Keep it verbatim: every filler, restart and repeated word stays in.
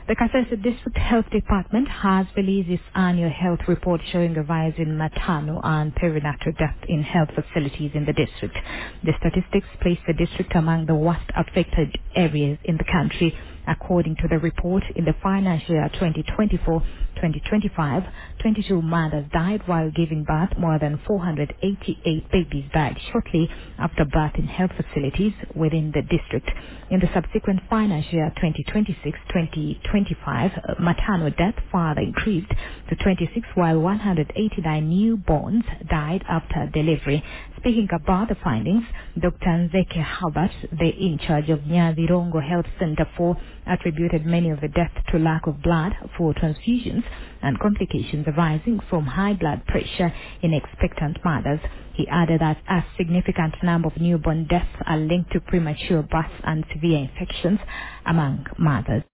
The Kasese District Health Department has released its annual health report showing a rise in maternal and perinatal death in health facilities in the district. The statistics place the district among the worst affected areas in the country. According to the report, in the financial year twenty twenty-four twenty twenty-five, twenty-two mothers died while giving birth. More than four hundred eighty-eight babies died shortly after birth in health facilities within the district. In the subsequent financial year twenty twenty-six twenty twenty-five, uh, maternal death further increased to twenty-six, while one hundred eighty-nine newborns died after delivery. Speaking about the findings, Doctor Nzeke Halbert, the in charge of Nyavirongo Health Center four, attributed many of the deaths to lack of blood for transfusions and complications arising from high blood pressure in expectant mothers. He added that a significant number of newborn deaths are linked to premature births and severe infections among mothers.